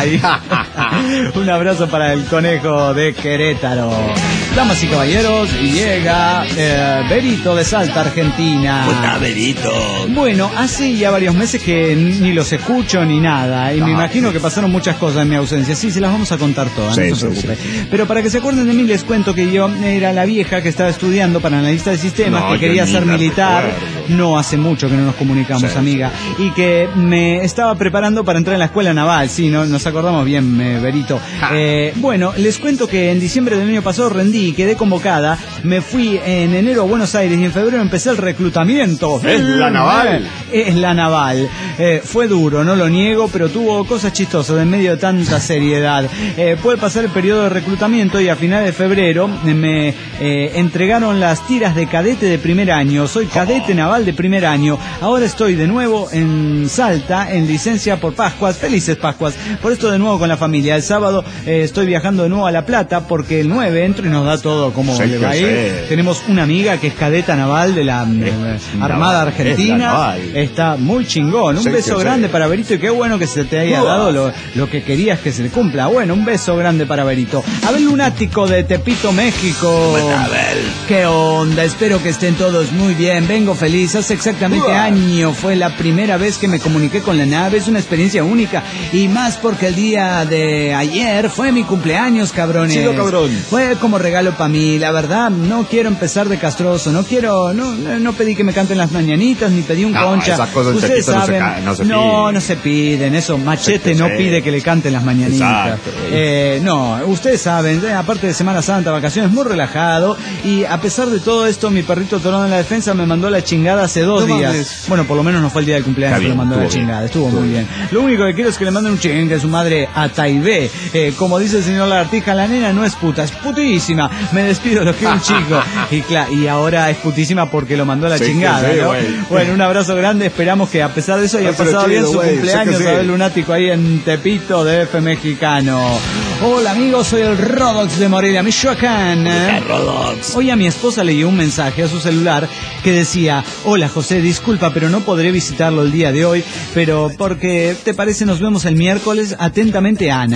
Un abrazo para el Conejo de Querétaro. Damas y caballeros, llega eh, Berito de Salta, Argentina. ¿Cómo está, Berito? Bueno, hace ya varios meses que ni los escucho ni nada, y ah, me imagino sí. que pasaron muchas cosas en mi ausencia. Sí, se las vamos a contar todas, sí, no se preocupe. Sí, sí. Pero para que se acuerden de mí, les cuento que yo era la vieja que estaba estudiando para analista de sistemas, no, que quería ser militar. No hace mucho que no nos comunicamos, sí, amiga. Sí. Y que me estaba preparando para entrar en la escuela naval. Sí, no, nos acordamos bien, eh, Berito. Eh, bueno, les cuento que en diciembre del año pasado rendí y quedé convocada. Me fui en enero a Buenos Aires y en febrero empecé el reclutamiento. ¿Es la naval? Es la naval. Eh, fue duro, no lo niego, pero tuvo cosas chistosas en medio de tanta seriedad. Eh, puede pasar el periodo de reclutamiento y a finales de febrero me eh, entregaron las tiras de cadete de primer año. Soy cadete naval de primer año. Ahora estoy de nuevo en Salta, en licencia por Pascuas. Felices Pascuas. Por esto de nuevo con la familia. El sábado eh, estoy viajando de nuevo a La Plata porque el nueve entro y nos da todo como sí, le va a ir. Sí. Tenemos una amiga que es cadeta naval de la eh, Armada Argentina. Está muy chingón. Un sí, beso grande sí. para Berito y qué bueno que se te haya uh. dado lo, lo que querías que se le cumpla. Bueno, un beso grande para Berito. Abel Lunático de Tepito, México. Bueno, Abel. ¿Qué onda? Espero que estén todos muy bien. Vengo feliz. Hace exactamente uh. año fue la primera vez que me comuniqué con la nave. Es una experiencia única y más porque el día de ayer fue mi cumpleaños, cabrones. Sí, cabrón. Fue como regalo para mí. La verdad, no quiero empezar de castroso. No quiero, no, no pedí que me canten las mañanitas ni pedí un no, concha. Esas cosas ustedes saben, no se, no, se no, no se piden. Eso, Machete sí, no sí. pide que le canten las mañanitas. Exacto. Eh, no, ustedes saben, eh, aparte de Semana Santa, vacaciones, muy relajado. Y a pesar de todo esto, mi perrito Torón en la defensa me mandó la chingada hace dos no días. Mames. Bueno, por lo menos no fue el día del cumpleaños que lo mandó la chingada. Bien. Estuvo, Estuvo muy bien. bien. Lo único que quiero es que le manden un chingue a su madre a Taibé. Eh, como dice el señor Lagartija, la nena no es puta, es putísima. Me despido, lo quiero un chico. Y, claro, y ahora es putísima porque lo mandó a la sí, chingada, sí, ¿no? Bueno, un abrazo grande. Esperamos que a pesar de eso haya no, pasado chido, bien su wey, cumpleaños. Sí. Abel Lunático ahí en Tepito, D F mexicano. Hola amigos, soy el Rodox de Morelia, Michoacán. Hola, Rodox. Hoy a mi esposa le llegó un mensaje a su celular que decía: hola José, disculpa, pero no podré visitarlo el día de hoy, pero porque te parece nos vemos el miércoles. Atentamente, Ana.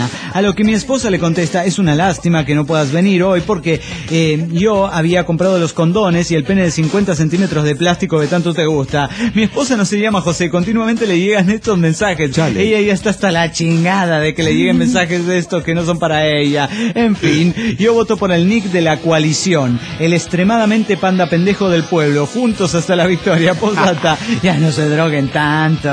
mañana. A lo que mi esposa le contesta, es una lástima que no puedas venir hoy porque eh, yo había comprado los condones y el pene de cincuenta centímetros de plástico que tanto te gusta. Mi esposa no se llama José, continuamente le llegan estos mensajes. Chale. Ella ya está hasta la chingada de que le lleguen mensajes de estos que no son para ella. En fin, yo voto por el nick de la coalición, el extremadamente panda pendejo del pueblo, juntos hasta la victoria. Posdata, ya no se droguen tanto.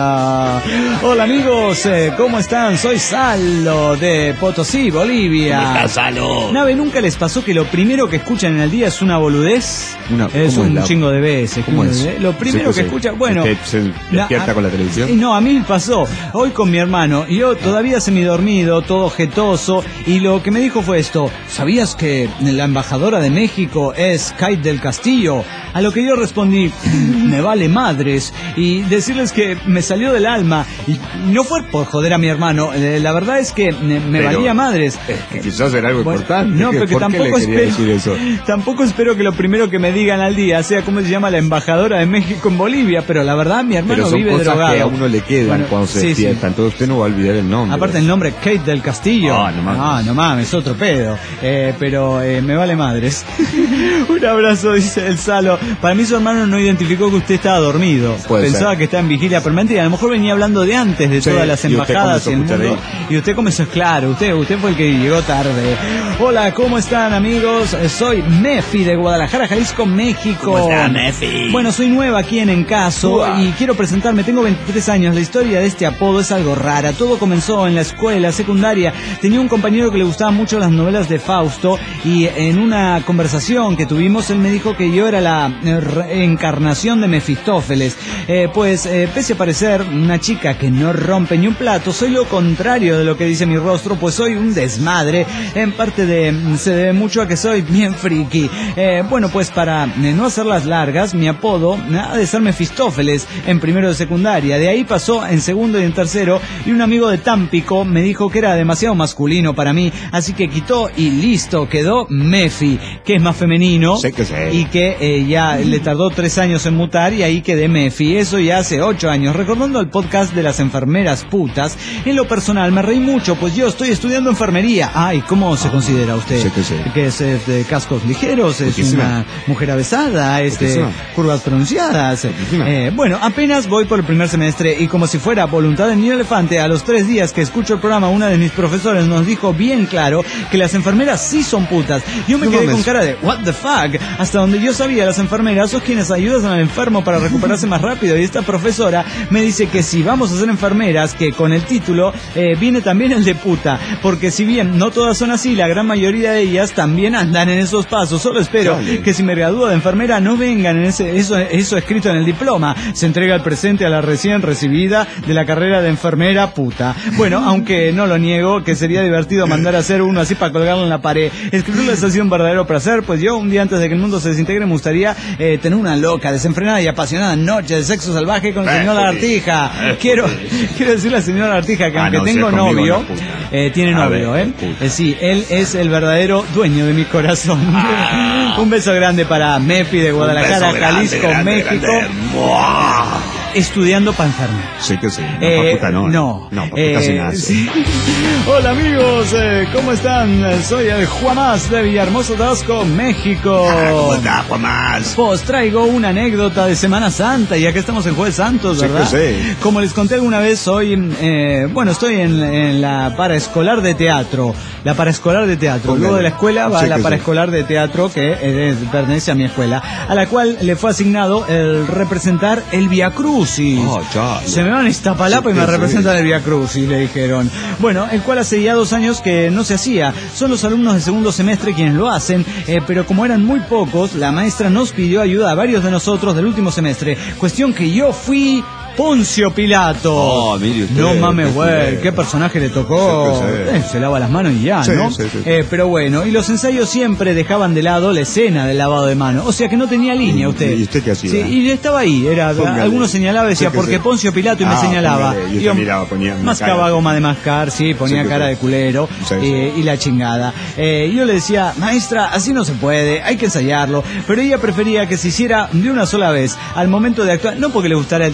Hola amigos, eh, ¿cómo están? Soy Salo de Potosí, Bolivia. ¿Cómo estás, Salo? Nave, ¿nunca les pasó que lo primero que escuchan en el día es una boludez? Una, es un es la... chingo de veces. ¿Cómo es? ¿Eh? Lo primero sí, que sí. escuchan, bueno... ¿Usted se despierta la, con la televisión? No, a mí me pasó. Hoy con mi hermano, yo todavía semidormido, todo jetoso, y lo que me dijo fue esto: ¿sabías que la embajadora de México es Kate del Castillo? A lo que yo respondí, me vale madres, y decirles que me salió del alma, y no fue por joder a mi hermano, eh, la verdad es que me, me Pero, valía madres. Es que quizás era algo Bueno, importante. no, pero que ¿Por tampoco qué le quería espero, decir eso? tampoco espero que lo primero que me digan al día sea cómo se llama la embajadora de México en Bolivia, pero la verdad mi hermano Pero son vive cosas drogado. que a uno le quedan Bueno, cuando se sí, despierta, sí. entonces usted no va a olvidar el nombre. Aparte el nombre Kate del Castillo. Ah, no mames. Ah, no mames, otro pedo. Eh, pero eh, me vale madres. Un abrazo, dice el Salo. Para mí su hermano no identificó que usted estaba dormido. Puede Pensaba ser. que estaba en vigilia permanente y a lo mejor venía hablando de antes de Sí, todas las y usted embajadas comenzó y a el escuchar mundo. ahí. Y usted comenzó, claro, usted, usted fue el que llegó tarde. Hola, ¿cómo están amigos? Eh, Soy Mefi de Guadalajara, Jalisco, México. ¿Cómo está, Mefi? Bueno, soy nueva aquí en Encaso Uah. y quiero presentarme. Tengo veintitrés años. La historia de este apodo es algo rara. Todo comenzó en la escuela secundaria. Tenía un compañero que le gustaban mucho las novelas de Fausto y en una conversación que tuvimos él me dijo que yo era la eh, reencarnación de Mefistófeles. Eh, pues eh, pese a parecer una chica que no rompe ni un plato, soy lo contrario de lo que dice mi rostro, pues soy un desmadre. En parte de se debe mucho a que soy bien friki. Eh, bueno, pues para eh, no hacerlas largas, mi apodo ha de ser Mefistófeles en primero de secundaria. De ahí pasó en segundo y en tercero, y un amigo de Tampico me dijo que era demasiado masculino para mí, así que quitó y listo, quedó Mefi, que es más femenino. Sé que sé. Y que eh, ya le tardó tres años en mutar y ahí quedé Mefi. Eso ya hace ocho años. Recordando el podcast de las enfermeras putas, en lo personal me reí mucho, pues yo estoy estudiando enfermería. Ay, ¿cómo se considera usted? Sé que sé. ¿Que es eh, de cascos ligeros? ¿Es Poquísima. una mujer avesada? ¿Es de Poquísima. curvas pronunciadas? Poquísima. Eh, bueno, apenas voy por el primer semestre y como si fuera voluntad de niño elefante, a los tres días que escucho el programa, una de mis profesores nos dijo bien claro que las enfermeras sí son putas. Yo me No quedé mames. con cara de what the fuck. Hasta donde yo sabía, las enfermeras son quienes ayudan al enfermo para recuperarse más rápido, y esta profesora me dice que si vamos a ser enfermeras, que con el título eh, viene también el de puta, porque si bien no todas son así, la gran mayoría de ellas también andan en esos pasos. Solo espero Dale. que si me gradúo de enfermera no vengan en ese eso, eso escrito en el diploma. Se entrega el presente a la recién recibida de la carrera de enfermera puta. Bueno, aunque no lo niego, que sería divertido mandar a hacer uno así para colgarlo en la pared. Escribirles ha sido un verdadero placer, pues yo un día antes de que el mundo se desintegre me gustaría eh, tener una loca, desenfrenada y apasionada noche de sexo salvaje con el señor Lagartija. Quiero, quiero decirle al señor Lagartija que Ah, aunque no, si tengo es conmigo, novio, no, puta. eh, tiene A novio, ver, ¿eh? puta. Eh, Sí, él es el verdadero dueño de mi corazón. Ah. Un beso grande para Mefi de Guadalajara, Un beso grande, Jalisco, grande, México, grande. ¡Buah! estudiando para enfermo. Sé que sí. No, Eh, pa' puta no. no, No, pa' puta eh, se nace. sí. Hola amigos, eh, ¿cómo están? Eh, Soy el Juanás de Villahermosa, Tabasco, México. Ah, ¿Cómo está, Juan Más? Pues traigo una anécdota de Semana Santa, ya que estamos en Jueves Santos, Sí, ¿verdad? que sí. Como les conté alguna vez, soy, eh, bueno, estoy en, en la paraescolar de teatro. La paraescolar de teatro. Póngale. Luego de la escuela va Sí, la que sí. paraescolar de teatro, que eh, pertenece a mi escuela, a la cual le fue asignado el representar el Via Crucis. Oh, chale. Se me van a Iztapalapa Sí, y me que sí. representan el Via Crucis, le dijeron. Bueno, el cual hace ya dos años que no se hacía. Son los alumnos de segundo semestre quienes lo hacen, eh, pero como eran muy pocos, la maestra nos pidió ayuda a varios de nosotros del último semestre. Cuestión que yo fui Poncio Pilato. Oh, mire usted, no mames, qué güey, culero. qué personaje le tocó. Sí, que sí. Eh, se lava las manos y ya, Sí, ¿no? sí, sí. Eh, pero bueno, y los ensayos siempre dejaban de lado la escena del lavado de manos. O sea que no tenía línea usted. ¿Y usted qué hacía? Sí, y estaba ahí. Era, Póngale. algunos señalaba y decía, Sí, que porque sí. Poncio Pilato, y me Ah, señalaba. póngale. Y usted miraba, ponía una mascaba cara. goma de mascar, sí, ponía Sí, que cara sí. de culero, Sí, sí. eh, y la chingada. Eh, yo le decía, maestra, así no se puede, hay que ensayarlo. Pero ella prefería que se hiciera de una sola vez, al momento de actuar, no porque le gustara el teatro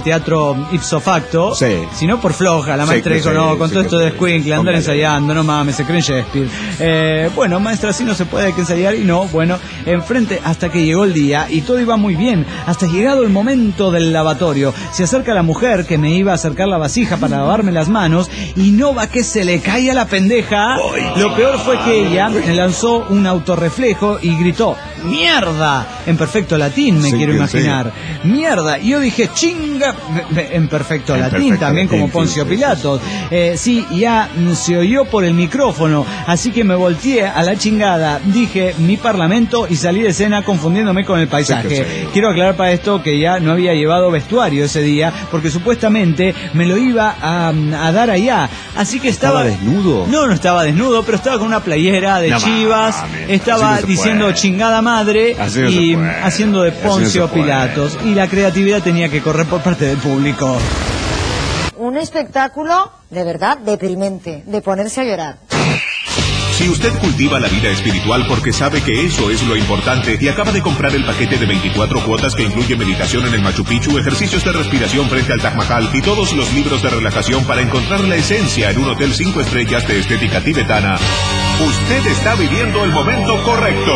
digo ipso facto, sí. sino por floja. La maestra sí, dijo, sí, no, con sí, todo sí, esto sí, de escuincle, andar ensayando, no mames, se creen Shakespeare. Eh, bueno, maestra, así no se puede, hay que ensayar, y no, bueno, enfrente hasta que llegó el día, y todo iba muy bien, hasta llegado el momento del lavatorio. Se acerca la mujer que me iba a acercar la vasija para lavarme las manos, y no va que se le caía la pendeja. Lo peor fue que ella lanzó un autorreflejo y gritó, ¡mierda! En perfecto latín, me sí, quiero sí. imaginar. ¡Mierda! Y yo dije, ¡chinga! En perfecto en latín, perfecto también latín, como Poncio sí, sí, Pilatos. Eh, sí, ya se oyó por el micrófono, así que me volteé a la chingada, dije mi parlamento y salí de escena confundiéndome con el paisaje. Sí, sí. Quiero aclarar para esto que ya no había llevado vestuario ese día, porque supuestamente me lo iba a, a dar allá. Así que estaba... ¿Estaba desnudo? No, no estaba desnudo, pero estaba con una playera de No Chivas, mames, estaba así no se diciendo puede. chingada madre Así no y se puede. haciendo de Así no Poncio se puede. Pilatos. Y la creatividad tenía que correr por parte del público. Un espectáculo de verdad deprimente, de ponerse a llorar. Si usted cultiva la vida espiritual porque sabe que eso es lo importante y acaba de comprar el paquete de veinticuatro cuotas que incluye meditación en el Machu Picchu, ejercicios de respiración frente al Taj Mahal y todos los libros de relajación para encontrar la esencia en un hotel cinco estrellas de estética tibetana, usted está viviendo el momento correcto,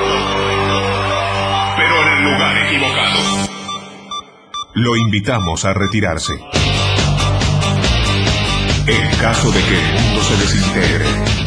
pero en el lugar equivocado. Lo invitamos a retirarse. En caso de que el mundo se desintegre.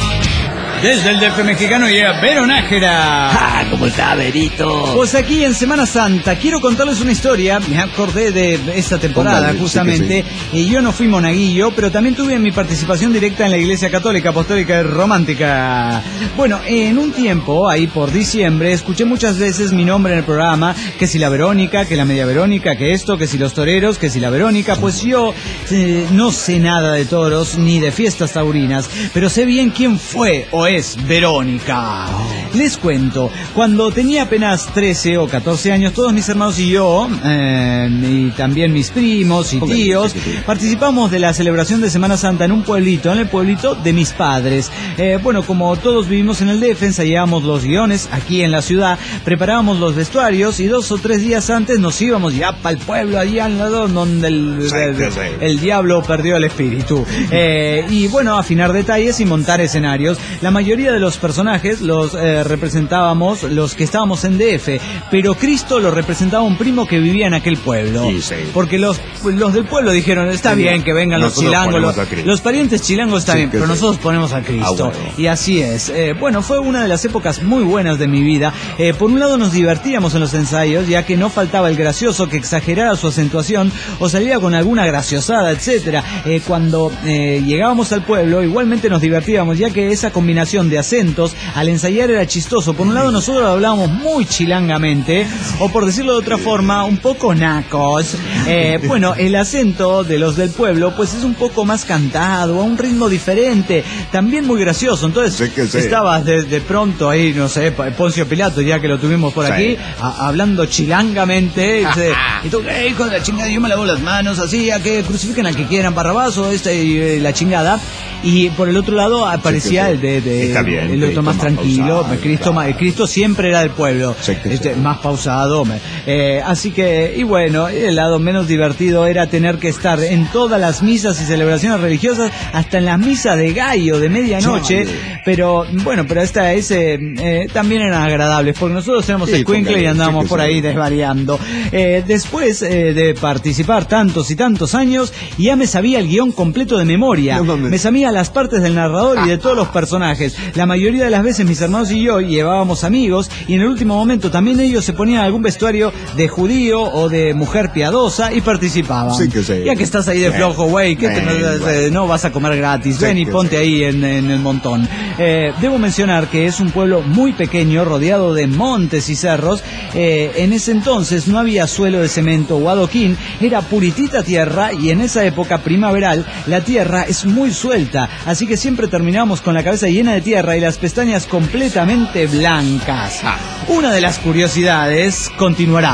Desde el D F mexicano llega Vero Nájera. Ah, ¿cómo está, Verito? Pues aquí en Semana Santa quiero contarles una historia. Me acordé de esta temporada, Póngale, justamente. sí que Y yo no fui monaguillo, pero también tuve mi participación directa en la Iglesia Católica Apostólica y Romántica. Bueno, en un tiempo, ahí por diciembre, escuché muchas veces mi nombre en el programa, que si la Verónica, que la media Verónica, que esto, que si los toreros, que si la Verónica. Pues yo eh, no sé nada de toros ni de fiestas taurinas, pero sé bien quién fue o es Verónica. Les cuento, cuando tenía apenas trece o catorce años, todos mis hermanos y yo, eh, y también mis primos y tíos, participamos de la celebración de Semana Santa en un pueblito, en el pueblito de mis padres. Eh, bueno, como todos vivimos en el D F, ensayábamos los guiones aquí en la ciudad, preparábamos los vestuarios y dos o tres días antes nos íbamos ya para el pueblo, allí al lado donde el, el, el, el diablo perdió el espíritu. Eh, y bueno, afinar detalles y montar escenarios. La mayoría de los personajes los eh, representábamos los que estábamos en D F, pero Cristo lo representaba un primo que vivía en aquel pueblo. Sí, sí. Porque los, los del pueblo dijeron, está Sí, bien que vengan los nosotros chilangos, los, ponemos a Cristo. los parientes chilangos está Sí, bien, que pero sí. nosotros ponemos a Cristo. Ah, bueno. Y así es. Eh, bueno, fue una de las épocas muy buenas de mi vida. Eh, por un lado nos divertíamos en los ensayos, ya que no faltaba el gracioso que exagerara su acentuación o salía con alguna graciosada, etcétera. Eh, cuando eh, llegábamos al pueblo, igualmente nos divertíamos, ya que esa combinación de acentos al ensayar era chistoso. Por un lado nosotros hablábamos muy chilangamente, o por decirlo de otra forma, un poco nacos. Eh, bueno, el acento de los del pueblo pues es un poco más cantado, a un ritmo diferente, también muy gracioso. Entonces Sí que sí. estabas de, de pronto ahí, no sé, Poncio Pilato, ya que lo tuvimos por Sí. aquí, a, hablando chilangamente. Y, dice, y tú, "Ey, hijo de la chingada, yo me lavo las manos, así, a que crucifiquen al que quieran, Barrabás o este, y, eh, la chingada". Y por el otro lado aparecía sí. el de, de Está bien, el otro Cristo más más tranquilo. pausado, Cristo, claro. ma- Cristo siempre era del pueblo, Sí que este, sí. más pausado. me- eh, así que, y bueno, el lado menos divertido era tener que estar en todas las misas y celebraciones religiosas, hasta en las misas de gallo de medianoche. Chale. Pero bueno, pero esta ese eh, también eran agradables, porque nosotros éramos Sí, escuincle y póngale, andábamos sí que por sí. ahí desvariando. Eh, después eh, de participar tantos y tantos años, ya me sabía el guión completo de memoria. No mames. Me sabía las partes del narrador y de todos los personajes. La mayoría de las veces mis hermanos y yo llevábamos amigos, y en el último momento también ellos se ponían algún vestuario de judío o de mujer piadosa y participaban. Sí que sí. Ya que estás ahí de Ven, flojo, güey, que te- ven, no, güey. no vas a comer gratis. Sí Ven y que ponte sí. ahí en, en el montón. Eh, debo mencionar que es un pueblo muy pequeño, rodeado de montes y cerros. Eh, en ese entonces no había suelo de cemento o adoquín, era puritita tierra, y en esa época primaveral la tierra es muy suelta, así que siempre terminábamos con la cabeza llena de tierra y las pestañas completamente blancas. Una de las curiosidades continuará.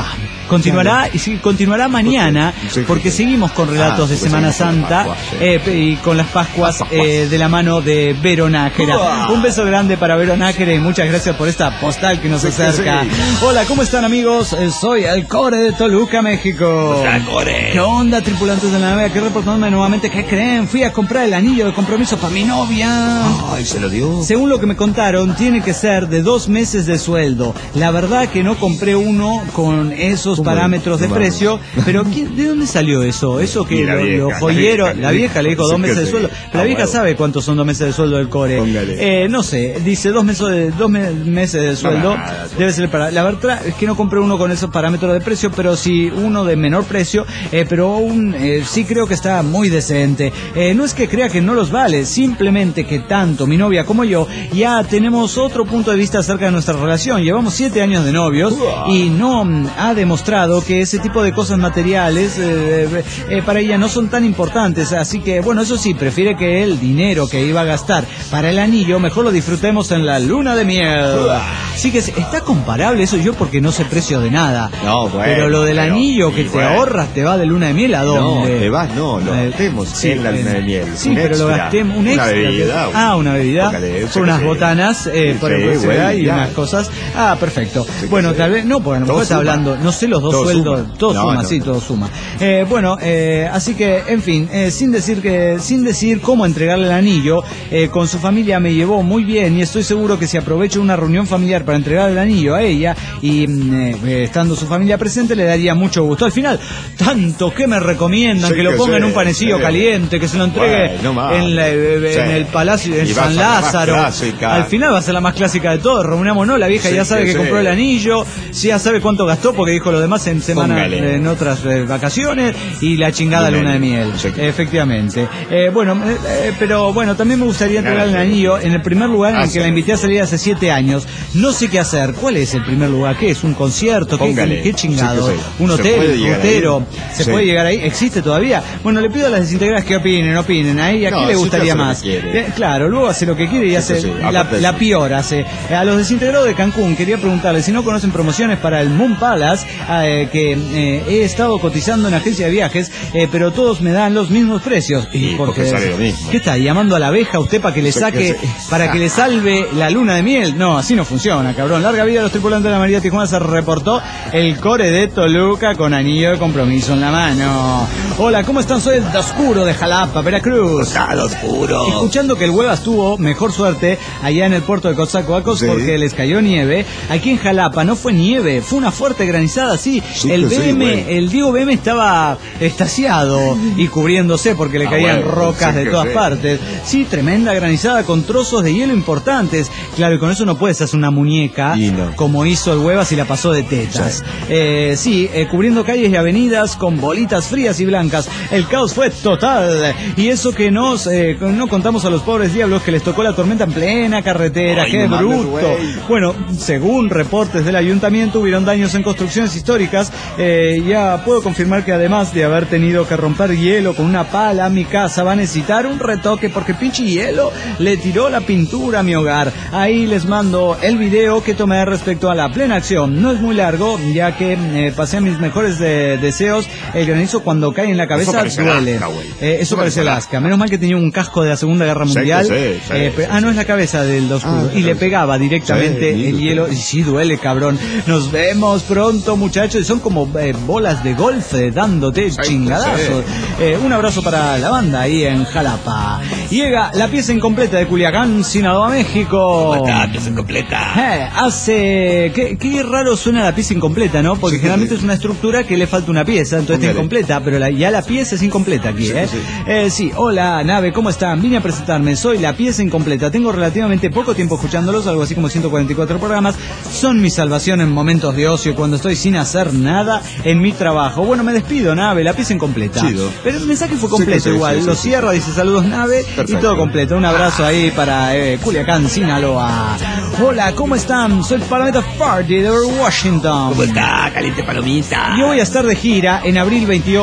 Continuará y sí, continuará mañana, Sí, porque sí. seguimos con relatos Ah, de pues Semana seguimos con las Santa Pascuas, sí. eh, y con las Pascuas eh, de la mano de Vero Nájera. Uah. Un beso grande para Vero Nájera y muchas gracias por esta postal que nos Sí, sí, acerca. sí. Hola, ¿cómo están, amigos? Eh, Soy el Core de Toluca, México. Hola, Core. ¿Qué onda, tripulantes de la nave? Aquí reportándome nuevamente. ¿Qué creen? Fui a comprar el anillo de compromiso para mi novia. Ay, se lo dio. Según lo que me contaron, tiene que ser de dos meses de sueldo. La verdad que no compré uno con esos ¿Cómo? parámetros de No, precio. Pero ¿quién- ¿de dónde salió eso? Eso que Y la lo- vieja, los la joyeros, vieja, la vieja le dijo sí, dos meses que de sí. sueldo. La Ah, vieja bueno. sabe cuántos son dos meses de sueldo del Core. Póngale. Eh, no sé, dice dos meses de, dos me- meses de sueldo. nada. Debe ser para. La verdad es que no compré uno con esos parámetros de precio, pero sí uno de menor precio. Eh, pero un, eh, sí creo que está muy decente. Eh, no es que crea que no los vale, simplemente que tanto mi novia como yo ya tenemos otro punto de vista acerca de nuestra relación. Llevamos siete años de novios y no mm, ha demostrado que ese tipo de cosas materiales eh, eh, para ella no son tan importantes. Así que, bueno, eso sí, prefiere que el dinero que iba a gastar para el anillo mejor lo disfrutemos en la luna de miel. Así que está comparable eso, yo porque no sé precio de nada. No, bueno, pero lo del pero- anillo que y te bueno. ahorras te va de luna de miel a No, dónde. te vas, no, lo Eh, gastemos sí, en la luna de miel. Sí, Un pero lo extra. gasté un Una extra. bebida, Ah, una bebida. Póngale, Por unas sí. botanas, eh, Sí, por el sí, precio bueno, y ya. unas cosas. Ah, perfecto. Sí, Bueno, sí. tal vez, no, porque a lo Todo mejor está suma. hablando, no sé los dos Todo sueldos, suma. todo No, suma, no, sí, no. todo suma. Eh, bueno, eh, así que, en fin, eh, sin decir que, sin decir cómo entregarle el anillo, eh, con su familia me llevó muy bien y estoy seguro que si aprovecho una reunión familiar para entregar el anillo a ella y mm, eh, eh, estando su familia presente le daría mucho gusto. Al final, tanto que me recomiendan Sí, que lo que ponga en sí, un panecillo sí. caliente, que se lo entregue Bueno, no más. en, la- eh, en Sí. el palacio en Y va a San ser la más Lázaro. clásica. Al final va a ser la más clásica de todo. Reunámonos, la vieja Sí, ya sabe que que sí. compró el anillo, sí, ya sabe cuánto gastó porque dijo lo demás en semana, Póngale. en otras eh, vacaciones y la chingada Luna luna de de miel. miel. Sí. Efectivamente. Eh, bueno, eh, eh, pero bueno, también me gustaría entregar el anillo en el primer lugar en el Ah, que sí. la invité a salir hace siete años. No sé qué hacer. ¿Cuál es el primer lugar? ¿Qué es? ¿Un concierto? ¿Qué, Póngale. qué chingado? Sí, que sí. ¿Un ¿Se hotel? puede ¿Un llegar frutero? ahí? ¿Se Sí. puede llegar ahí? ¿Existe todavía? Bueno, le pido a las desintegradas que opinen, opinen. Ahí, ¿a No, qué le si gustaría usted hace lo más? que quiere. Eh, claro, luego hace lo que quiere y hace sí, la, aparte de la eso. pior hace. Eh, A los desintegrados de Cancún quería preguntarles si no conocen promociones para el Moon Palace, eh, que eh, he estado cotizando en agencia de viajes, eh, pero todos me dan los mismos precios. Y porque sale lo mismo. ¿Qué está llamando a la abeja usted para que le Sí, saque, que sí. para que le salve la luna de miel? No, así no funciona, cabrón. Larga vida a los tripulantes de la María Tijuana, se reportó el Core de Toluca con anillo de compromiso en la mano. Hola, ¿cómo están? Soy el Oscuro de Jalapa, Veracruz. Está oscuro. Escuchando que el Huevas tuvo mejor suerte allá en el puerto de Coatzacoalcos Sí. porque les cayó nieve. Aquí en Jalapa no fue nieve, fue una fuerte granizada, sí. Sí, el que sí, B M, bueno. el Diego B M estaba estaciado y cubriéndose porque le Ah, caían bueno, rocas sí de que todas sí. partes. Sí, tremenda granizada con trozos de hielo importantes. Claro, y con eso no puedes hacer una muñeca Y no. como hizo el Huevas y la pasó de tetas. Sí. Eh, sí, eh, cubriendo calles y avenidas con bolitas frías y blancas. El caos fue total. Y eso que nos eh, no contamos a los pobres diablos que les tocó la tormenta en plena carretera. Ay, ¡Qué no mames, bruto! güey. Bueno, según reportes del ayuntamiento, hubieron daños en construcciones históricas. Eh, ya puedo confirmar que además de haber tenido que romper hielo con una pala, mi casa va a necesitar un retoque porque pinche hielo le tiró la pintura a mi hogar. Ahí les mando el video que tomé respecto a la plena acción. No es muy largo, ya que eh, pasé mis mejores de- deseos. El granizo cuando cae en la cabeza parece duele. Alaska, güey. Eh, eso Eso parece parece Alaska. Menos mal que tenía un casco de la Segunda Guerra Sí, que Mundial. sí, sí, Eh, sí, pe- sí, ah, no sí. es la cabeza del dos Ah, y le sí. pegaba directamente Sí, el sí. hielo. Y sí duele, cabrón. Nos vemos pronto, muchachos. Y son como eh, bolas de golf eh, dándote chingadazos. Eh, un abrazo para la banda ahí en Jalapa. Llega la pieza incompleta de Culiacán, Sinaloa, México. Está, pieza completa. Eh, hace... Qué, qué raro suena la pieza incompleta, ¿no? Porque Sí, generalmente sí. es una estructura que le falta una pieza, entonces está Póngale. incompleta, pero la- ya la pieza es incompleta aquí, Sí, ¿eh? sí. Eh, sí, hola, nave, ¿cómo están? Vine a presentarme, soy la pieza incompleta. Tengo relativamente poco tiempo escuchándolos, algo así como ciento cuarenta y cuatro programas. Son mi salvación en momentos de ocio, cuando estoy sin hacer nada en mi trabajo. Bueno, me despido, nave, la pieza incompleta. Chido. Pero el mensaje fue Sí, completo sí, sí, igual. sí, Lo sí, cierra, dice saludos, nave, y Perfecto. todo completo. Un abrazo ahí para eh, Culiacán, Sinaloa. Hola, ¿cómo están? Soy Palomita Fardy de Washington. ¿Cómo está, caliente palomita? Yo voy a estar de gira en abril veintiocho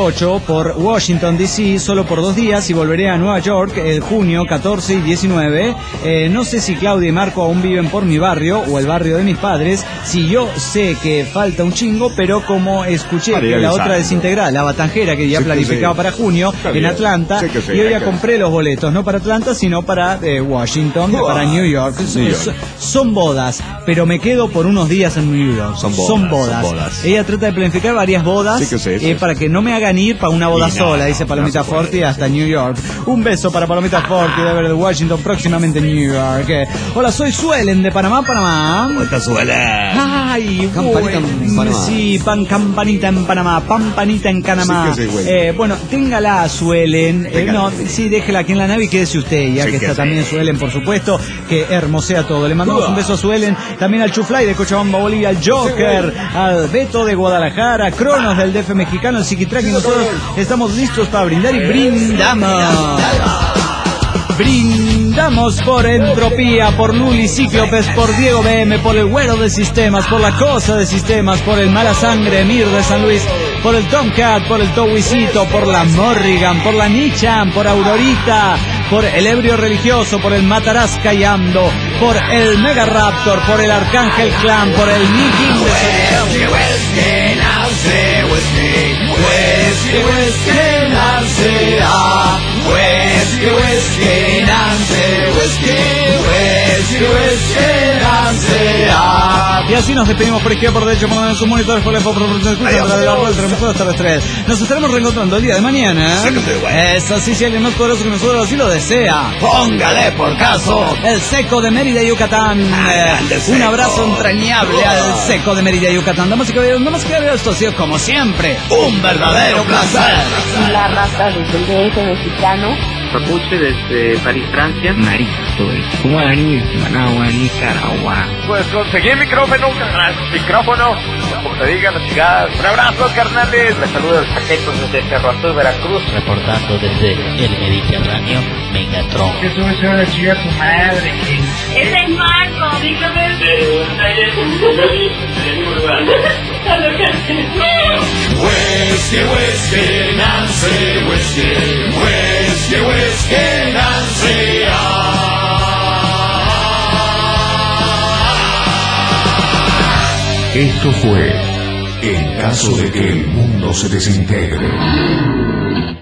por Washington, D C solo por dos días y volveré a Nueva York el junio catorce y diecinueve. Eh, no sé si Claudia y Marco aún viven por mi barrio o el barrio de mis padres. Si yo sé que falta un chingo, pero como escuché Vale, que la avisando. otra desintegrada, la Batanjera, que ya Sí, planificaba sí. para junio Está en bien. Atlanta, Sí, que sí, y hoy ya acá. compré los boletos, no para Atlanta, sino para eh, Washington, Uah. para New York. New York. Son, son bodas, pero me quedo por unos días en New York. Son bodas, Son bodas. son bodas. Ella trata de planificar varias bodas Sí, que sí, sí. eh, para que no me hagan ir para una boda Y no, sola, dice no, Palomita no se puede, Forti, hasta New York. Un beso para Palomita Forti de Washington, próximamente en New York. Eh, Hola, soy Suelen de Panamá, Panamá. Esta suela. Ay, Campanita bueno, en Panamá. Sí, pan campanita en Panamá, pampanita en Panamá. Sí que sí, güey. eh, bueno, téngala, Suelen. Eh, Téngala. no, sí, déjela aquí en la nave y quédese usted, ya Sí que que está sí. también Suelen, por supuesto, que hermosea todo. Le mandamos Uah. un beso a Suelen, también al Chuflay de Cochabamba, Bolivia, al Joker, al Beto de Guadalajara, Cronos del D F mexicano, el Psiquitrack, y nosotros estamos listos para brindar y brindamos. Brindamos por Entropía, por Luli Cíclopes, por Diego B M, por el Güero de Sistemas, por la Cosa de Sistemas, por el Mala Sangre, Mir de San Luis, por el Tomcat, por el Towisito, por la Morrigan, por la Nichan, por Aurorita, por el Ebrio Religioso, por el Mataraz Callando, por el Mega Raptor, por el Arcángel Clan, por el Nikin de Y así nos despedimos por izquierda, por derecho, por sus monitores, por el por por de la vuelta, transmisores terrestres. Nos estaremos reencontrando el día de mañana. Eso sí, si alguien más poderoso que nosotros así lo desea. Póngale por caso. El Seco de Mérida, Yucatán. Ah, grande Eh, Seco. un abrazo entrañable al Seco de Mérida, Yucatán. Damas y caballeros, damas y caballeros, esto ha sido como siempre Un verdadero placer. La raza desde el D F mexicano. Papuche desde París, Francia. Marito, Guaraní, Managua, Nicaragua. Pues conseguí el micrófono, carnal. Micrófono, como te digan las chicas. Un abrazo, carnales. Les saludo el Paquetos desde Cerro Azul, Veracruz. Reportando desde el Mediterráneo, Megatron. Que tú me a chingar tu madre. Es el Marco, dígame. Whiskey, whiskey, Nancy, whiskey, whiskey, whiskey, Nancy. Esto fue En caso de que el mundo se desintegre.